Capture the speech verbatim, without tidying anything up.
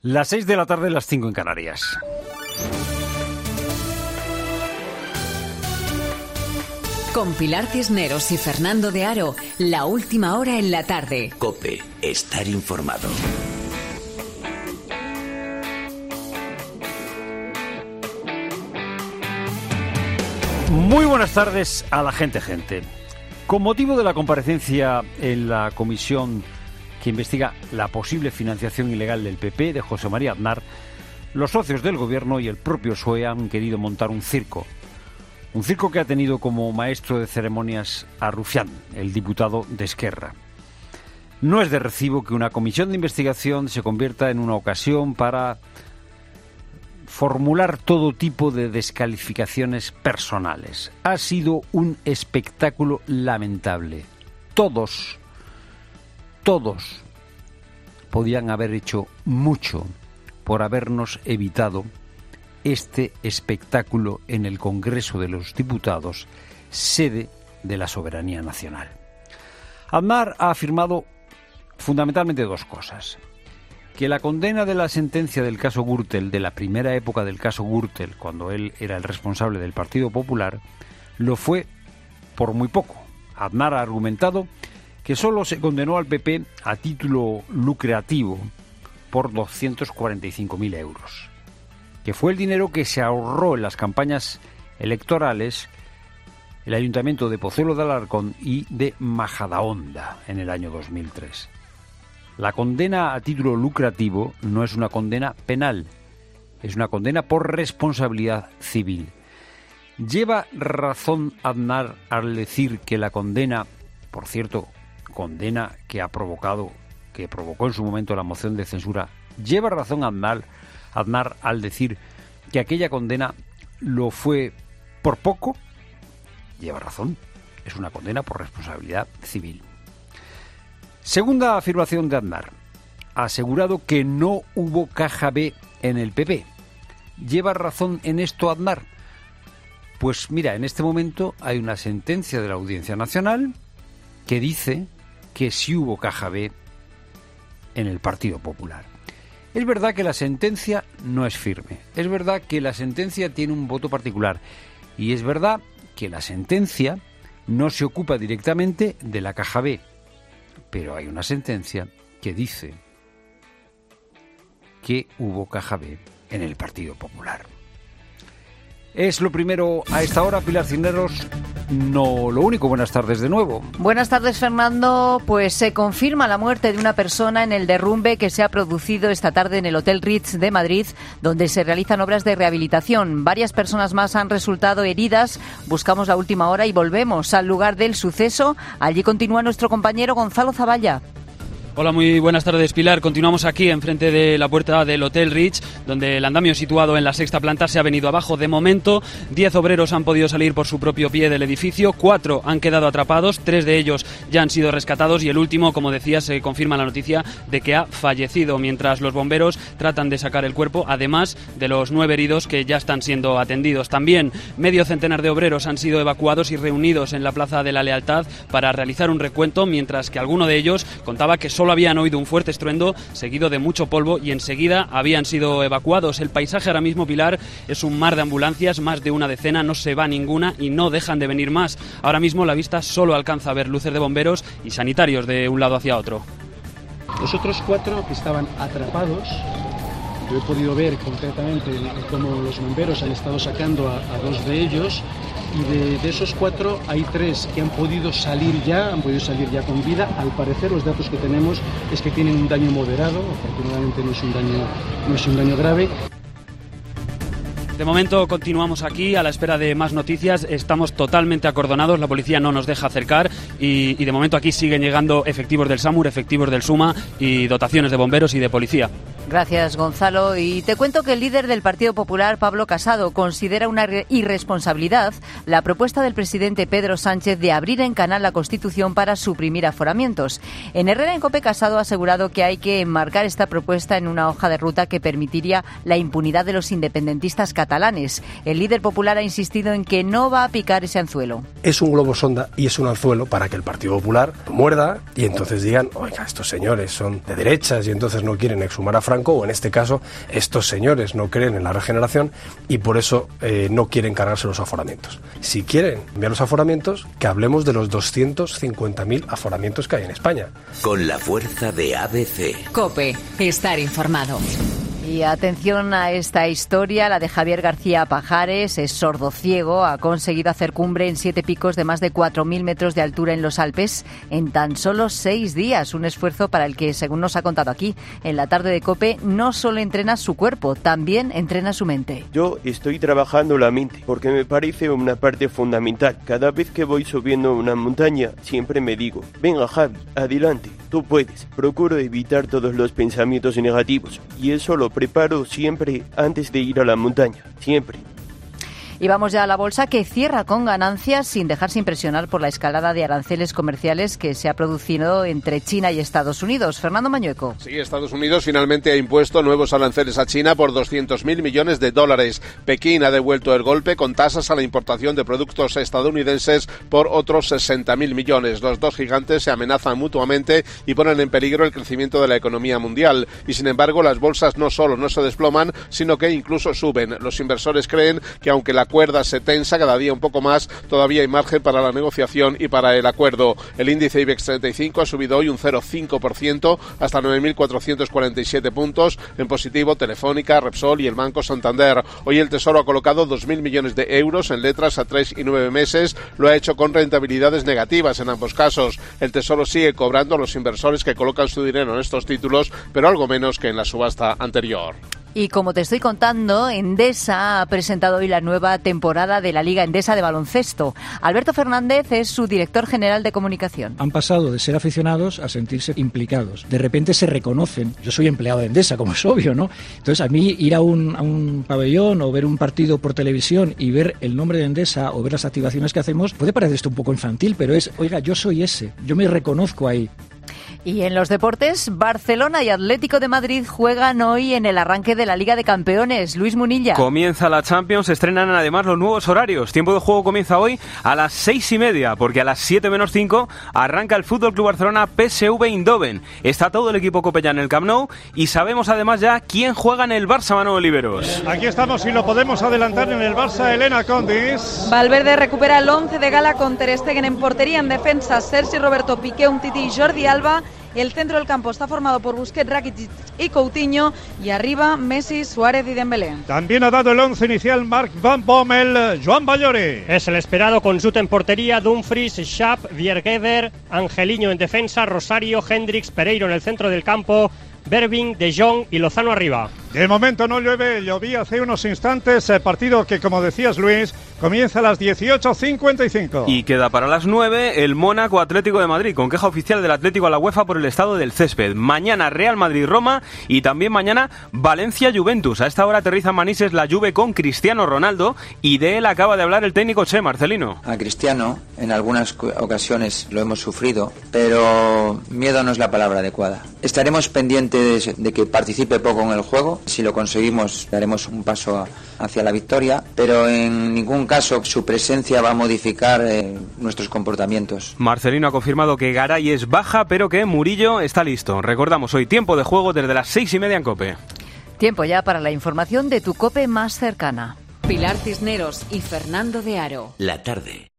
Las seis de la tarde, las cinco en Canarias. Con Pilar Cisneros y Fernando de Aro, la última hora en la tarde. COPE, estar informado. Muy buenas tardes a la gente, gente. Con motivo de la comparecencia en la comisión que investiga la posible financiación ilegal del P P de José María Aznar, los socios del gobierno y el propio P S O E han querido montar un circo. Un circo que ha tenido como maestro de ceremonias a Rufián, el diputado de Esquerra. No es de recibo que una comisión de investigación se convierta en una ocasión para formular todo tipo de descalificaciones personales. Ha sido un espectáculo lamentable. Todos, todos podían haber hecho mucho por habernos evitado este espectáculo en el Congreso de los Diputados, sede de la soberanía nacional. Aznar ha afirmado fundamentalmente dos cosas: que la condena de la sentencia del caso Gürtel, de la primera época del caso Gürtel, cuando él era el responsable del Partido Popular, lo fue por muy poco. Aznar ha argumentado que solo se condenó al P P a título lucrativo por doscientos cuarenta y cinco mil euros, que fue el dinero que se ahorró en las campañas electorales el Ayuntamiento de Pozuelo de Alarcón y de Majadahonda en el año dos mil tres. La condena a título lucrativo no es una condena penal, es una condena por responsabilidad civil. ¿Lleva razón Aznar al decir que la condena, por cierto, condena que ha provocado, que provocó en su momento la moción de censura, lleva razón Aznar, Aznar al decir que aquella condena lo fue por poco? Lleva razón, es una condena por responsabilidad civil. Segunda afirmación de Aznar: ha asegurado que no hubo caja B en el P P. ¿Lleva razón en esto Aznar? Pues mira, en este momento hay una sentencia de la Audiencia Nacional que dice que sí hubo caja B en el Partido Popular. Es verdad que la sentencia no es firme, es verdad que la sentencia tiene un voto particular y es verdad que la sentencia no se ocupa directamente de la caja B. Pero hay una sentencia que dice que hubo caja B en el Partido Popular. Es lo primero a esta hora, Pilar Cisneros. No lo único. Buenas tardes de nuevo. Buenas tardes, Fernando. Pues se confirma la muerte de una persona en el derrumbe que se ha producido esta tarde en el Hotel Ritz de Madrid, donde se realizan obras de rehabilitación. Varias personas más han resultado heridas. Buscamos la última hora y volvemos al lugar del suceso. Allí continúa nuestro compañero Gonzalo Zavalla. Hola, muy buenas tardes, Pilar. Continuamos aquí enfrente de la puerta del Hotel Ritz, donde el andamio situado en la sexta planta se ha venido abajo. De momento, diez obreros han podido salir por su propio pie del edificio, cuatro han quedado atrapados, tres de ellos ya han sido rescatados y el último, como decía, se confirma la noticia de que ha fallecido, mientras los bomberos tratan de sacar el cuerpo, además de los nueve heridos que ya están siendo atendidos. También medio centenar de obreros han sido evacuados y reunidos en la Plaza de la Lealtad para realizar un recuento, mientras que alguno de ellos contaba que solo Solo habían oído un fuerte estruendo seguido de mucho polvo y enseguida habían sido evacuados. El paisaje ahora mismo, Pilar, es un mar de ambulancias, más de una decena, no se va ninguna y no dejan de venir más. Ahora mismo la vista solo alcanza a ver luces de bomberos y sanitarios de un lado hacia otro. Los otros cuatro que estaban atrapados, yo he podido ver concretamente cómo los bomberos han estado sacando a, a dos de ellos. Y de, de esos cuatro hay tres que han podido salir ya, han podido salir ya con vida. Al parecer los datos que tenemos es que tienen un daño moderado, afortunadamente no es un daño, no es un daño grave. De momento continuamos aquí a la espera de más noticias. Estamos totalmente acordonados, la policía no nos deja acercar y, y de momento aquí siguen llegando efectivos del SAMUR, efectivos del SUMA y dotaciones de bomberos y de policía. Gracias, Gonzalo. Y te cuento que el líder del Partido Popular, Pablo Casado, considera una irresponsabilidad la propuesta del presidente Pedro Sánchez de abrir en canal la Constitución para suprimir aforamientos. En Herrera en COPE, Casado ha asegurado que hay que enmarcar esta propuesta en una hoja de ruta que permitiría la impunidad de los independentistas catalanes. El líder popular ha insistido en que no va a picar ese anzuelo. Es un globo sonda y es un anzuelo para que el Partido Popular muerda y entonces digan, oiga, estos señores son de derechas y entonces no quieren exhumar a Franco. Franco, o en este caso, estos señores no creen en la regeneración y por eso eh, no quieren cargarse los aforamientos. Si quieren enviar los aforamientos, que hablemos de los doscientos cincuenta mil aforamientos que hay en España. Con la fuerza de A B C. COPE, estar informado. Y atención a esta historia, la de Javier García Pajares, es sordociego, ha conseguido hacer cumbre en siete picos de más de cuatro mil metros de altura en los Alpes en tan solo seis días. Un esfuerzo para el que, según nos ha contado aquí, en la tarde de COPE, no solo entrena su cuerpo, también entrena su mente. Yo estoy trabajando la mente porque me parece una parte fundamental. Cada vez que voy subiendo una montaña, siempre me digo, venga Javi, adelante, tú puedes. Procuro evitar todos los pensamientos negativos y eso lo preparo siempre antes de ir a la montaña, siempre. Y vamos ya a la bolsa, que cierra con ganancias sin dejarse impresionar por la escalada de aranceles comerciales que se ha producido entre China y Estados Unidos. Fernando Mañueco. Sí, Estados Unidos finalmente ha impuesto nuevos aranceles a China por doscientos mil millones de dólares. Pekín ha devuelto el golpe con tasas a la importación de productos estadounidenses por otros sesenta mil millones. Los dos gigantes se amenazan mutuamente y ponen en peligro el crecimiento de la economía mundial. Y sin embargo, las bolsas no solo no se desploman, sino que incluso suben. Los inversores creen que aunque la cuerda se tensa cada día un poco más, todavía hay margen para la negociación y para el acuerdo. El índice IBEX treinta y cinco ha subido hoy un cero coma cinco por ciento hasta nueve mil cuatrocientos cuarenta y siete puntos. En positivo, Telefónica, Repsol y el Banco Santander. Hoy el Tesoro ha colocado dos mil millones de euros en letras a tres y nueve meses. Lo ha hecho con rentabilidades negativas en ambos casos. El Tesoro sigue cobrando a los inversores que colocan su dinero en estos títulos, pero algo menos que en la subasta anterior. Y como te estoy contando, Endesa ha presentado hoy la nueva temporada de la Liga Endesa de baloncesto. Alberto Fernández es su director general de comunicación. Han pasado de ser aficionados a sentirse implicados. De repente se reconocen. Yo soy empleado de Endesa, como es obvio, ¿no? Entonces, a mí ir a un, a un pabellón o ver un partido por televisión y ver el nombre de Endesa o ver las activaciones que hacemos, puede parecer esto un poco infantil, pero es, oiga, yo soy ese, yo me reconozco ahí. Y en los deportes, Barcelona y Atlético de Madrid juegan hoy en el arranque de la Liga de Campeones. Luis Munilla. Comienza la Champions, estrenan además los nuevos horarios. Tiempo de juego comienza hoy a las seis y media, porque a las siete menos cinco arranca el F C Barcelona P S V Eindhoven. Está todo el equipo copellá en el Camp Nou y sabemos además ya quién juega en el Barça, Manolo Oliveros. Aquí estamos y lo podemos adelantar en el Barça, Elena Condis. Valverde recupera el once de gala con Ter Stegen en portería, en defensa Sergi Roberto, Piqué, Umtiti y Jordi Alba. El centro del campo está formado por Busquets, Rakitic y Coutinho, y arriba Messi, Suárez y Dembélé. También ha dado el once inicial Marc Van Bommel, Joan Ballore. Es el esperado con Jut en portería, Dumfries, Schaap, Viergever, Angelino en defensa, Rosario, Hendrix, Pereiro en el centro del campo, Berving, De Jong y Lozano arriba. De momento no llueve, llovía hace unos instantes, el partido que, como decías Luis, comienza a las dieciocho cincuenta y cinco. Y queda para las nueve el Mónaco Atlético de Madrid, con queja oficial del Atlético a la UEFA por el estado del césped. Mañana Real Madrid-Roma y también mañana Valencia-Juventus. A esta hora aterriza en Manises la Juve con Cristiano Ronaldo y de él acaba de hablar el técnico Che, Marcelino. A Cristiano en algunas ocasiones lo hemos sufrido, pero miedo no es la palabra adecuada. Estaremos pendientes de, de que participe poco en el juego. Si lo conseguimos, daremos un paso a, hacia la victoria, pero en ningún caso su presencia va a modificar eh, nuestros comportamientos. Marcelino ha confirmado que Garay es baja, pero que Murillo está listo. Recordamos hoy tiempo de juego desde las seis y media en COPE. Tiempo ya para la información de tu COPE más cercana. Pilar Cisneros y Fernando de Aro. La tarde.